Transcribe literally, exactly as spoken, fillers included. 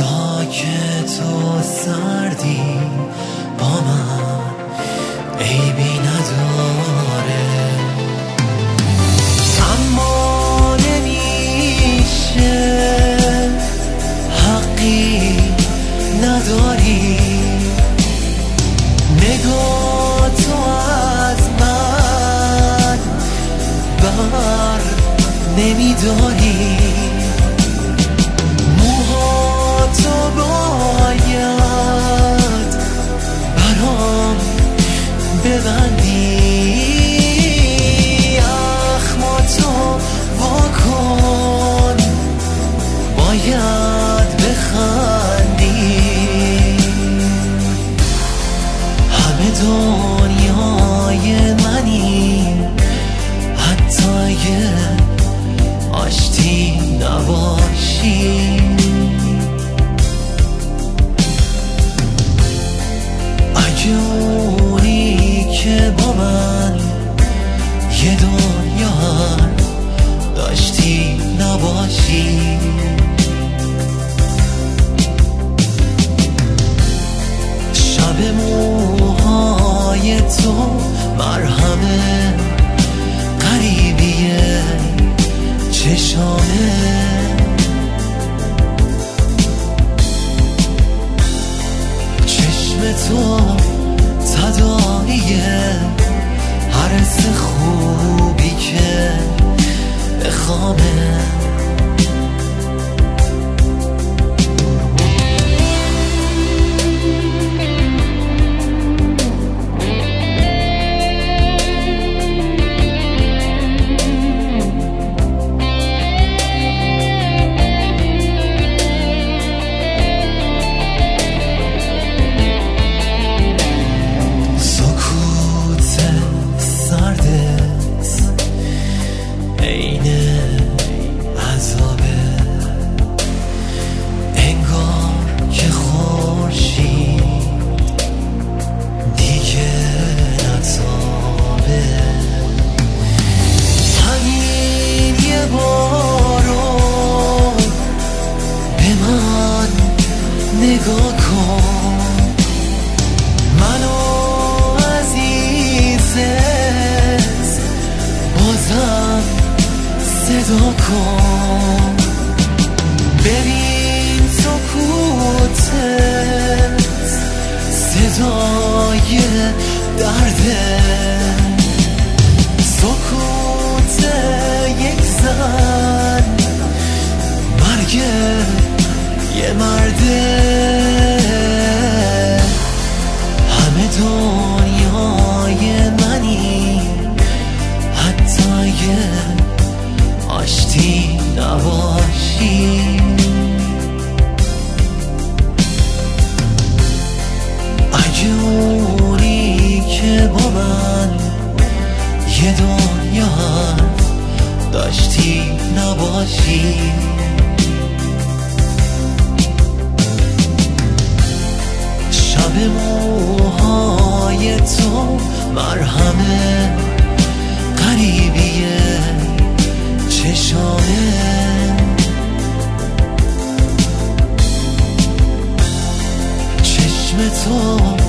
ساکت و سردی با من عیبی نداره، اما نمیشه حقی نداری، نگاه تو از من بر نمیداری، موها تو باید برام ببندی، اخما تو واکن باید بخندی، همه دنیای منی حتی اگه آشتی نباشی، اگه اونی که با من یه دنیا هم داشتی نباشی، شب موهای تو مرهمه غریبیه چشامه، چشم تو تداعیه هر حس خوبی که بخوامه، نگاه کن منو عزیزت بازم صدا کن، ببین سکوتت صدای درده، سکوت یک زن مرگ یه مرده، همه دنیای منی حتی اگه آشتی نباشی، اگه اونی که با من یه دنیا هم داشتی نباشی، شب موهای تو مرهمه غریبیه چشامه، چشم تو